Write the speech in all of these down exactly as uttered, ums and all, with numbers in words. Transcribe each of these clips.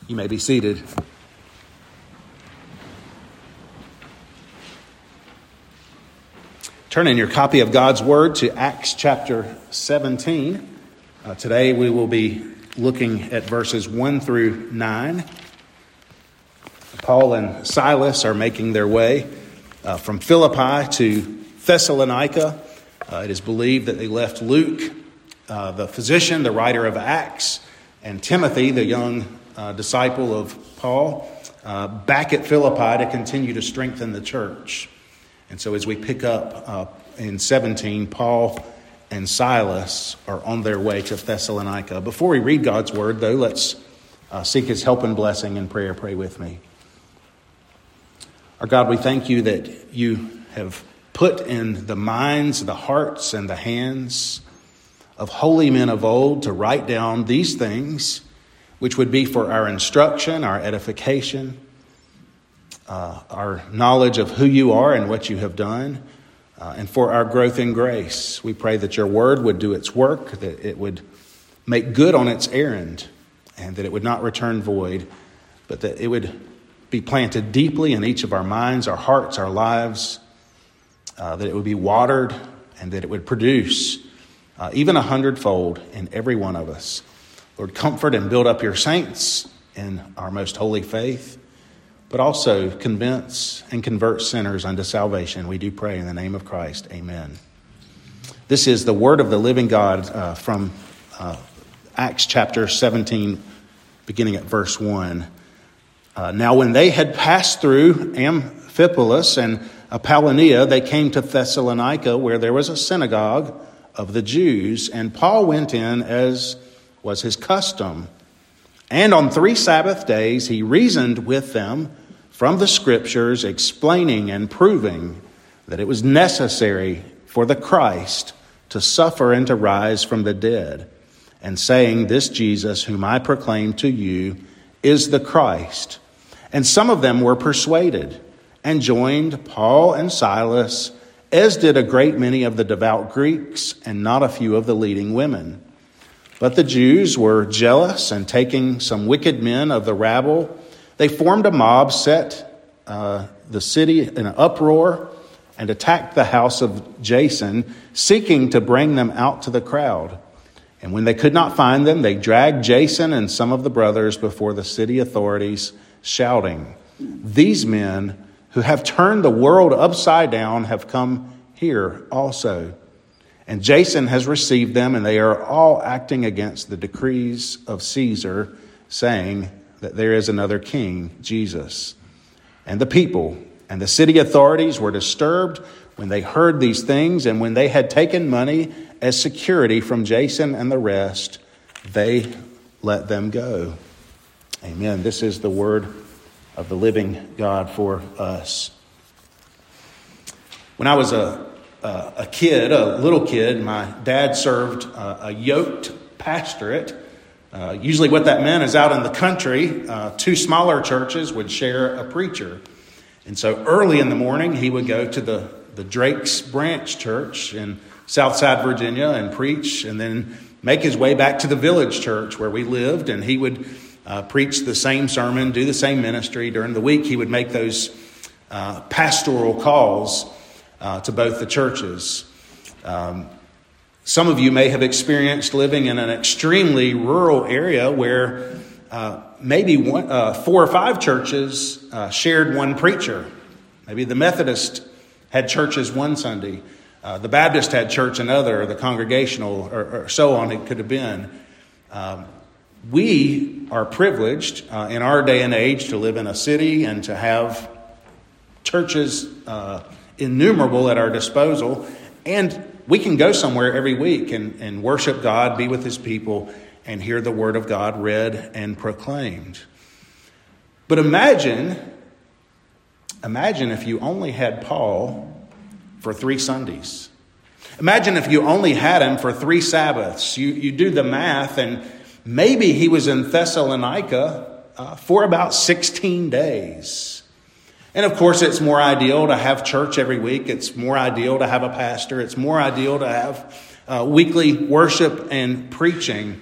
You may be seated. Turn in your copy of God's Word to Acts chapter seventeen. Uh, today we will be looking at verses one through nine. Paul and Silas are making their way uh, from Philippi to Thessalonica. Uh, it is believed that they left Luke, uh, the physician, the writer of Acts, and Timothy, the young uh, disciple of Paul, uh, back at Philippi to continue to strengthen the church. And so as we pick up uh, in seventeen, Paul and Silas are on their way to Thessalonica. Before we read God's Word, though, let's uh, seek His help and blessing in prayer. Pray with me. Our God, we thank you that you have put in the minds, the hearts, and the hands of holy men of old to write down these things, which would be for our instruction, our edification, Uh, our knowledge of who you are and what you have done, uh, and for our growth in grace. We pray that your word would do its work, that it would make good on its errand, and that it would not return void, but that it would be planted deeply in each of our minds, our hearts, our lives, uh, that it would be watered, and that it would produce uh, even a hundredfold in every one of us. Lord, comfort and build up your saints in our most holy faith, but also convince and convert sinners unto salvation. We do pray in the name of Christ. Amen. This is the word of the living God uh, from uh, Acts chapter seventeen, beginning at verse one. Uh, now when they had passed through Amphipolis and Apollonia, they came to Thessalonica, where there was a synagogue of the Jews, and Paul went in as was his custom. And on three Sabbath days he reasoned with them from the Scriptures, explaining and proving that it was necessary for the Christ to suffer and to rise from the dead, and saying, this Jesus whom I proclaim to you is the Christ. And some of them were persuaded and joined Paul and Silas, as did a great many of the devout Greeks and not a few of the leading women. But the Jews were jealous, and taking some wicked men of the rabble, they formed a mob, set uh, the city in an uproar, and attacked the house of Jason, seeking to bring them out to the crowd. And when they could not find them, they dragged Jason and some of the brothers before the city authorities, shouting, these men who have turned the world upside down have come here also. And Jason has received them, and they are all acting against the decrees of Caesar, saying that there is another king, Jesus. And the people and the city authorities were disturbed when they heard these things, and when they had taken money as security from Jason and the rest, they let them go. Amen. This is the word of the living God for us. When I was a Uh, a kid, a little kid, my dad served uh, a yoked pastorate. Uh, usually what that meant is out in the country, uh, two smaller churches would share a preacher. And so early in the morning, he would go to the, the Drake's Branch Church in Southside Virginia and preach, and then make his way back to the village church where we lived. And he would uh, preach the same sermon, do the same ministry. During the week, he would make those uh, pastoral calls Uh, to both the churches. Um, some of you may have experienced living in an extremely rural area where uh, maybe one, uh, four or five churches uh, shared one preacher. Maybe the Methodist had churches one Sunday, uh, the Baptist had church another, or the Congregational, or, or so on it could have been. Um, we are privileged uh, in our day and age to live in a city and to have churches uh innumerable at our disposal, and we can go somewhere every week and, and worship God, be with his people, and hear the word of God read and proclaimed. But imagine, imagine if you only had Paul for three Sundays. Imagine if you only had him for three Sabbaths. You, you do the math, and maybe he was in Thessalonica uh, for about sixteen days. And of course, it's more ideal to have church every week. It's more ideal to have a pastor. It's more ideal to have uh, weekly worship and preaching.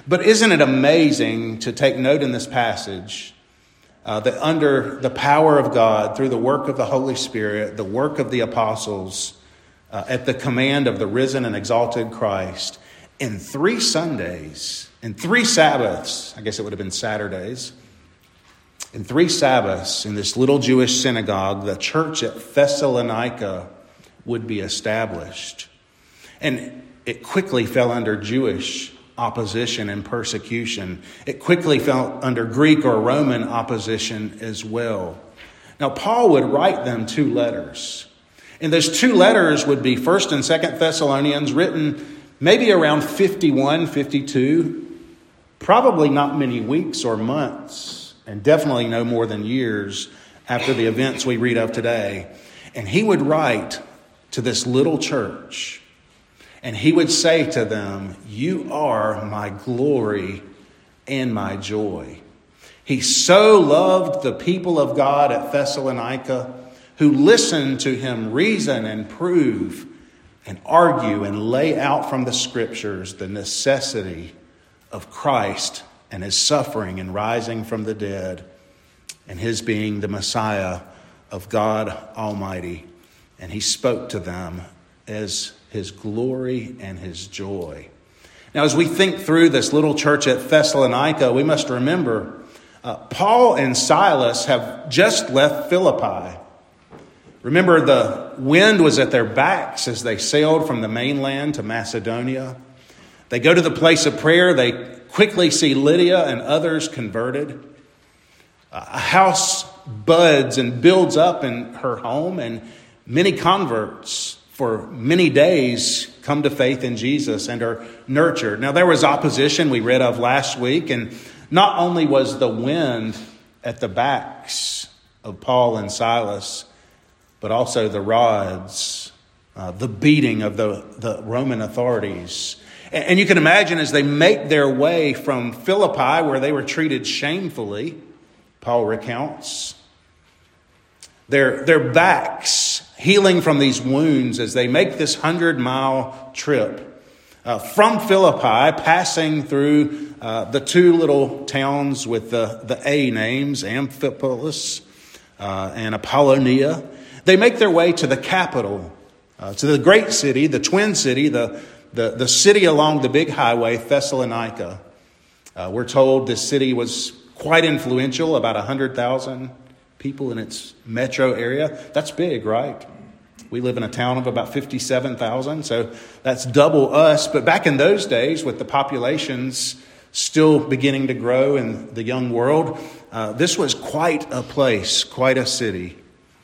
But isn't it amazing to take note in this passage uh, that under the power of God, through the work of the Holy Spirit, the work of the apostles, uh, at the command of the risen and exalted Christ, in three Sundays, in three Sabbaths, I guess it would have been Saturdays, in three Sabbaths in this little Jewish synagogue, the church at Thessalonica would be established. And it quickly fell under Jewish opposition and persecution. It quickly fell under Greek or Roman opposition as well. Now, Paul would write them two letters. And those two letters would be First and Second Thessalonians, written maybe around fifty-one, fifty-two, probably not many weeks or months, and definitely no more than years after the events we read of today. And he would write to this little church, and he would say to them, "You are my glory and my joy." He so loved the people of God at Thessalonica, who listened to him reason and prove and argue and lay out from the Scriptures the necessity of Christ and his suffering and rising from the dead and his being the Messiah of God Almighty. And he spoke to them as his glory and his joy. Now, as we think through this little church at Thessalonica, we must remember uh, Paul and Silas have just left Philippi. Remember, the wind was at their backs as they sailed from the mainland to Macedonia. They go to the place of prayer. They quickly see Lydia and others converted. A house buds and builds up in her home, and many converts for many days come to faith in Jesus and are nurtured. Now, there was opposition we read of last week, and not only was the wind at the backs of Paul and Silas, but also the rods, uh, the beating of the, the Roman authorities. And, and you can imagine as they make their way from Philippi, where they were treated shamefully, Paul recounts, their, their backs healing from these wounds as they make this hundred-mile trip uh, from Philippi, passing through uh, the two little towns with the, the A names, Amphipolis uh, and Apollonia. They make their way to the capital, uh, to the great city, the twin city, the, the, the city along the big highway, Thessalonica. Uh, we're told this city was quite influential, about one hundred thousand people in its metro area. That's big, right? We live in a town of about fifty-seven thousand, so that's double us. But back in those days, with the populations still beginning to grow in the young world, uh, this was quite a place, quite a city.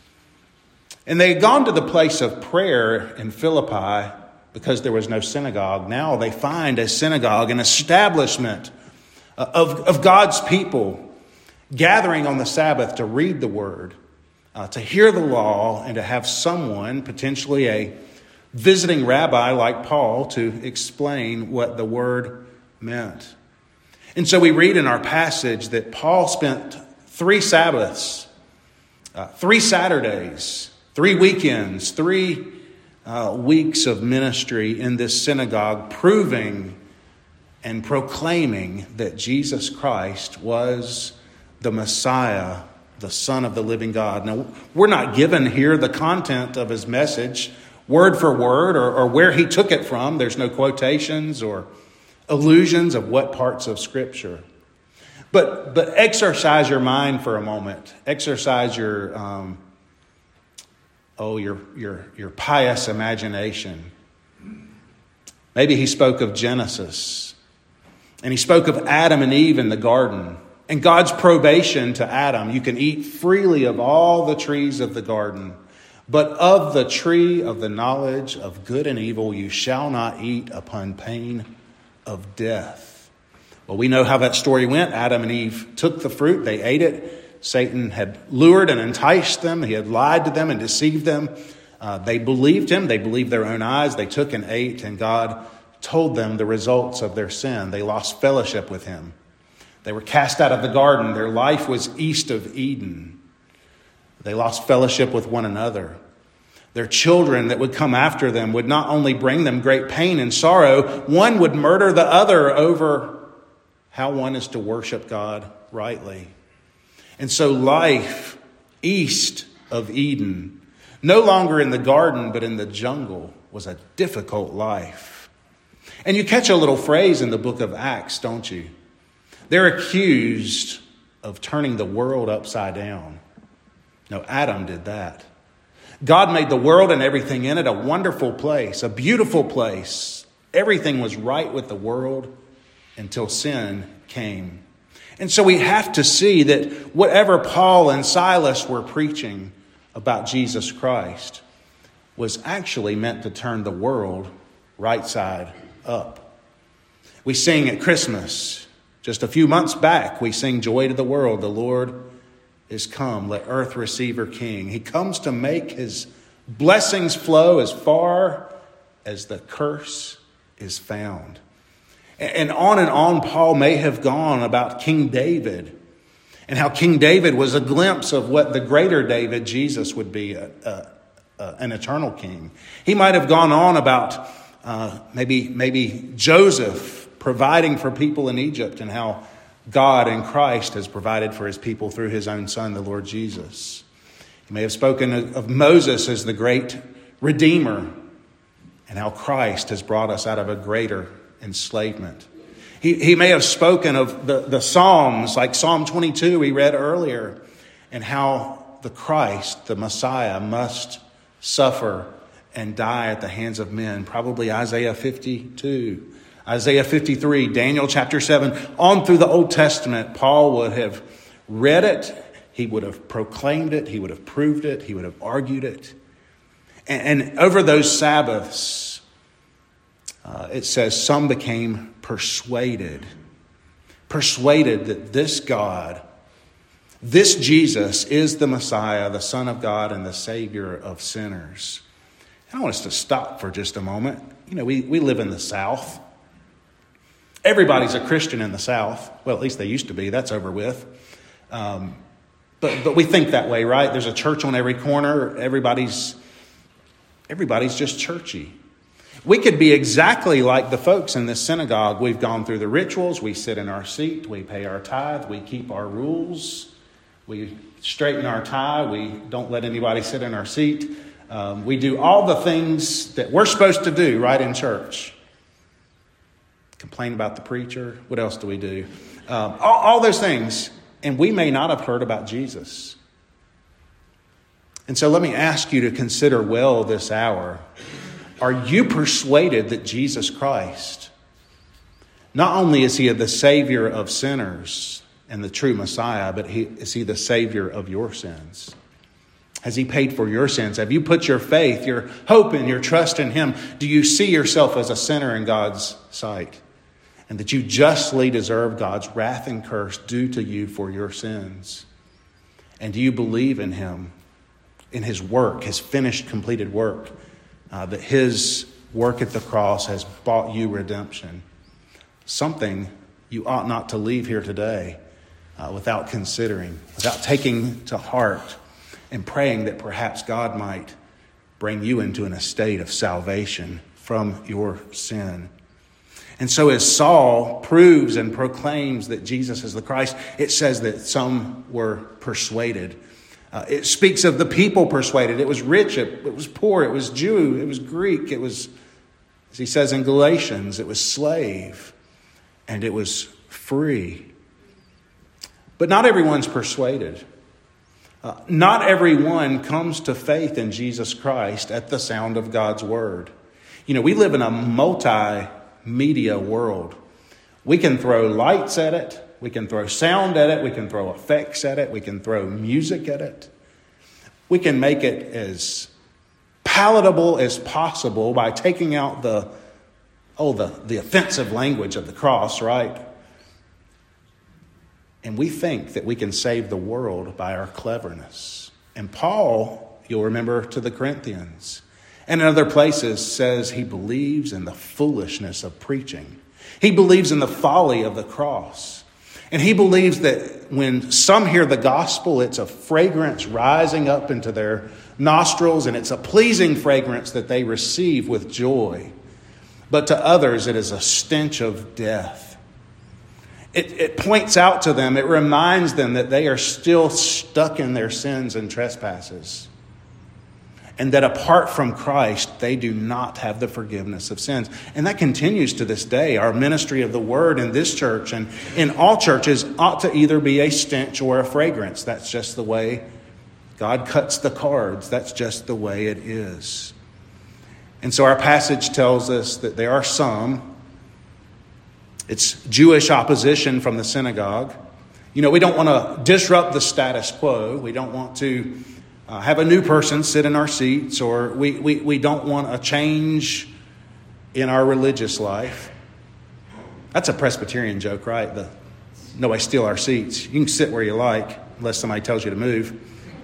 And they had gone to the place of prayer in Philippi because there was no synagogue. Now they find a synagogue, an establishment of, of God's people gathering on the Sabbath to read the word, uh, to hear the law, and to have someone, potentially a visiting rabbi like Paul, to explain what the word meant. And so we read in our passage that Paul spent three Sabbaths, uh, three Saturdays, Three weekends, three uh, weeks of ministry in this synagogue, proving and proclaiming that Jesus Christ was the Messiah, the Son of the living God. Now, we're not given here the content of his message, word for word, or, or where he took it from. There's no quotations or allusions of what parts of Scripture. But, but exercise your mind for a moment. Exercise your... Um, Oh, your your your pious imagination. Maybe he spoke of Genesis. And he spoke of Adam and Eve in the garden. And God's probation to Adam. You can eat freely of all the trees of the garden. But of the tree of the knowledge of good and evil you shall not eat upon pain of death. Well, we know how that story went. Adam and Eve took the fruit. They ate it. Satan had lured and enticed them. He had lied to them and deceived them. Uh, they believed him. They believed their own eyes. They took and ate, and God told them the results of their sin. They lost fellowship with him. They were cast out of the garden. Their life was east of Eden. They lost fellowship with one another. Their children that would come after them would not only bring them great pain and sorrow, one would murder the other over how one is to worship God rightly. And so life east of Eden, no longer in the garden but in the jungle, was a difficult life. And you catch a little phrase in the book of Acts, don't you? They're accused of turning the world upside down. No, Adam did that. God made the world and everything in it a wonderful place, a beautiful place. Everything was right with the world until sin came. And so we have to see that whatever Paul and Silas were preaching about Jesus Christ was actually meant to turn the world right side up. We sing at Christmas. Just a few months back, we sing Joy to the World. The Lord is come, let earth receive her King. He comes to make his blessings flow as far as the curse is found. And on and on Paul may have gone about King David and how King David was a glimpse of what the greater David, Jesus, would be, a, a, a, an eternal king. He might have gone on about uh, maybe, maybe Joseph providing for people in Egypt and how God in Christ has provided for his people through his own son, the Lord Jesus. He may have spoken of Moses as the great Redeemer and how Christ has brought us out of a greater enslavement. He, he may have spoken of the, the Psalms, like Psalm twenty-two we read earlier, and how the Christ, the Messiah, must suffer and die at the hands of men. Probably Isaiah fifty-two. Isaiah fifty-three, Daniel chapter seven, on through the Old Testament, Paul would have read it, he would have proclaimed it, he would have proved it, he would have argued it. And, and over those Sabbaths, uh, it says some became persuaded, persuaded that this God, this Jesus is the Messiah, the Son of God and the Savior of sinners. And I want us to stop for just a moment. You know, we, we live in the South. Everybody's a Christian in the South. Well, at least they used to be. That's over with. Um, but but we think that way, right? There's a church on every corner. Everybody's everybody's just churchy. We could be exactly like the folks in this synagogue. We've gone through the rituals. We sit in our seat. We pay our tithe. We keep our rules. We straighten our tie. We don't let anybody sit in our seat. Um, we do all the things that we're supposed to do right in church. Complain about the preacher. What else do we do? Um, all, all those things. And we may not have heard about Jesus. And so let me ask you to consider well this hour. Are you persuaded that Jesus Christ, not only is he the Savior of sinners and the true Messiah, but he, is he the Savior of your sins? Has he paid for your sins? Have you put your faith, your hope, and your trust in him? Do you see yourself as a sinner in God's sight? And that you justly deserve God's wrath and curse due to you for your sins? And do you believe in him, in his work, his finished, completed work, uh, that his work at the cross has bought you redemption? Something you ought not to leave here today uh, without considering, without taking to heart and praying that perhaps God might bring you into an estate of salvation from your sin. And so as Saul proves and proclaims that Jesus is the Christ, it says that some were persuaded. Uh, it speaks of the people persuaded. It was rich, it, it was poor, it was Jew, it was Greek, it was, as he says in Galatians, it was slave, and it was free. But not everyone's persuaded. Uh, not everyone comes to faith in Jesus Christ at the sound of God's word. You know, we live in a multi-media world. We can throw lights at it. We can throw sound at it. We can throw effects at it. We can throw music at it. We can make it as palatable as possible by taking out the, oh, the, the offensive language of the cross, right? And we think that we can save the world by our cleverness. And Paul, you'll remember to the Corinthians, and in other places says he believes in the foolishness of preaching. He believes in the folly of the cross. And he believes that when some hear the gospel, it's a fragrance rising up into their nostrils, and it's a pleasing fragrance that they receive with joy. But to others, it is a stench of death. It, it points out to them, it reminds them that they are still stuck in their sins and trespasses. And that apart from Christ, they do not have the forgiveness of sins. And that continues to this day. Our ministry of the word in this church and in all churches ought to either be a stench or a fragrance. That's just the way God cuts the cards. That's just the way it is. And so our passage tells us that there are some. It's Jewish opposition from the synagogue. You know, we don't want to disrupt the status quo. We don't want to uh, have a new person sit in our seats, or we, we, we don't want a change in our religious life. That's a Presbyterian joke, right? The nobody steal our seats. You can sit where you like unless somebody tells you to move.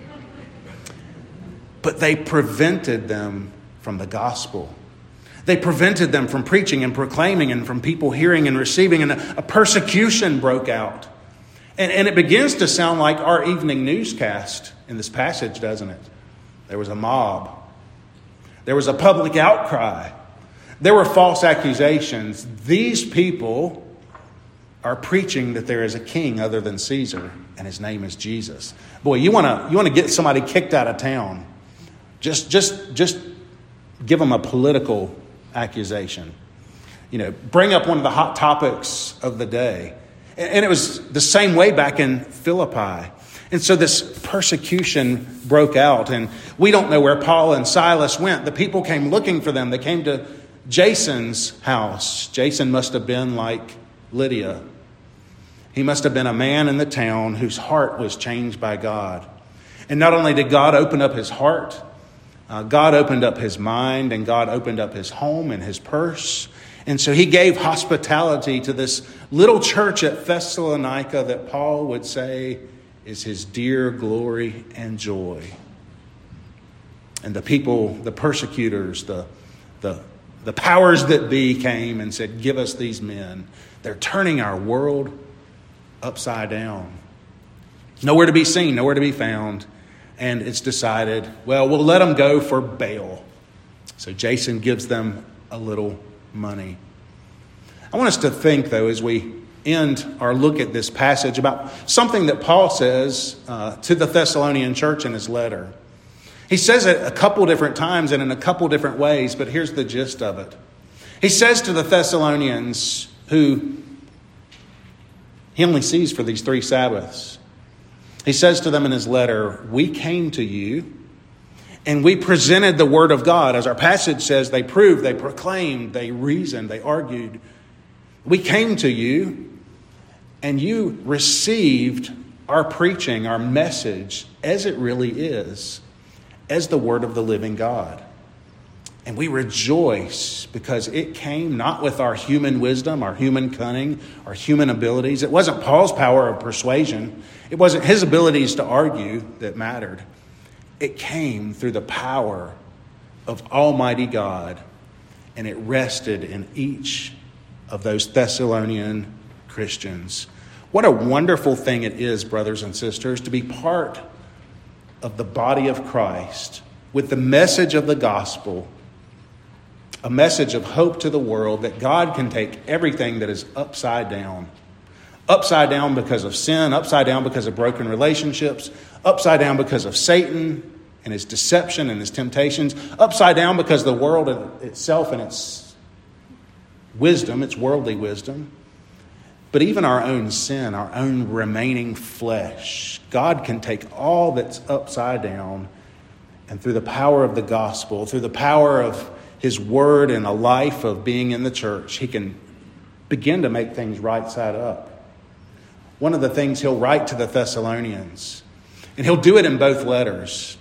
But they prevented them from the gospel. They prevented them from preaching and proclaiming and from people hearing and receiving. And a, a persecution broke out. And, and it begins to sound like our evening newscast in this passage, doesn't it? There was a mob. There was a public outcry. There were false accusations. These people are preaching that there is a king other than Caesar, and his name is Jesus. Boy, you want to you want to get somebody kicked out of town. Just, just, just give them a political accusation. You know, bring up one of the hot topics of the day. And it was the same way back in Philippi. And so this persecution broke out, and we don't know where Paul and Silas went. The people came looking for them. They came to Jason's house. Jason must have been like Lydia. He must have been a man in the town whose heart was changed by God. And not only did God open up his heart, Uh, God opened up his mind, and God opened up his home and his purse. And so he gave hospitality to this little church at Thessalonica that Paul would say is his dear glory and joy. And the people, the persecutors, the, the, the powers that be came and said, give us these men. They're turning our world upside down. Nowhere to be seen, nowhere to be found. And it's decided, well, we'll let them go for bail. So Jason gives them a little money. I want us to think, though, as we end our look at this passage, about something that Paul says uh, to the Thessalonian church in his letter. He says it a couple different times and in a couple different ways, but here's the gist of it. He says to the Thessalonians, who he only sees for these three Sabbaths, he says to them in his letter, we came to you and we presented the word of God. As our passage says, they proved, they proclaimed, they reasoned, they argued. We came to you and you received our preaching, our message, as it really is, as the word of the living God. And we rejoice because it came not with our human wisdom, our human cunning, our human abilities. It wasn't Paul's power of persuasion. It wasn't his abilities to argue that mattered. It came through the power of Almighty God, and it rested in each of those Thessalonian Christians. What a wonderful thing it is, brothers and sisters, to be part of the body of Christ with the message of the gospel, a message of hope to the world that God can take everything that is upside down. Upside down because of sin, upside down because of broken relationships, upside down because of Satan and his deception and his temptations, upside down because the world itself and its wisdom, its worldly wisdom, but even our own sin, our own remaining flesh. God can take all that's upside down, and through the power of the gospel, through the power of his word and a life of being in the church, he can begin to make things right side up. One of the things he'll write to the Thessalonians, and he'll do it in both letters,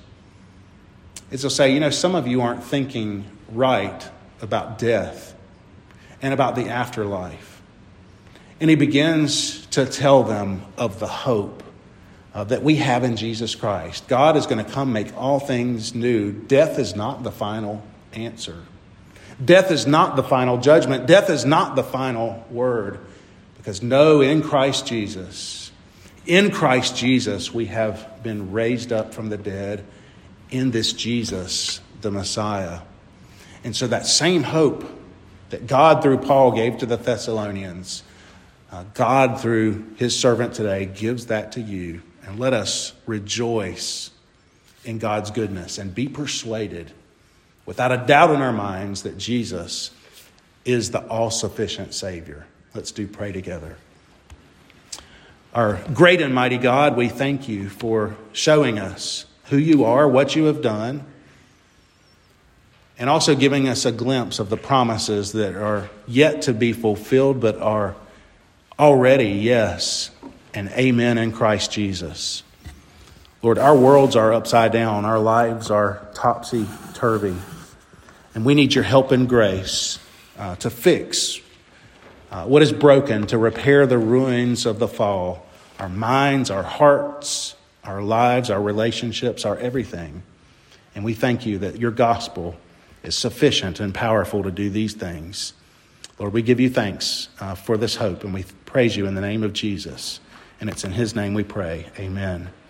is he'll say, you know, some of you aren't thinking right about death and about the afterlife. And he begins to tell them of the hope uh, that we have in Jesus Christ. God is going to come make all things new. Death is not the final answer. Death is not the final judgment. Death is not the final word. Because no, in Christ Jesus, in Christ Jesus, we have been raised up from the dead in this Jesus, the Messiah. And so that same hope that God through Paul gave to the Thessalonians Uh, God, through his servant today, gives that to you. And let us rejoice in God's goodness and be persuaded without a doubt in our minds that Jesus is the all-sufficient Savior. Let's do pray together. Our great and mighty God, we thank you for showing us who you are, what you have done, and also giving us a glimpse of the promises that are yet to be fulfilled, but are already yes and amen in Christ Jesus. Lord, our worlds are upside down. Our lives are topsy-turvy. And we need your help and grace uh, to fix uh, what is broken, to repair the ruins of the fall. Our minds, our hearts, our lives, our relationships, our everything. And we thank you that your gospel is sufficient and powerful to do these things. Lord, we give you thanks uh, for this hope, and we praise you in the name of Jesus. And it's in his name we pray. Amen.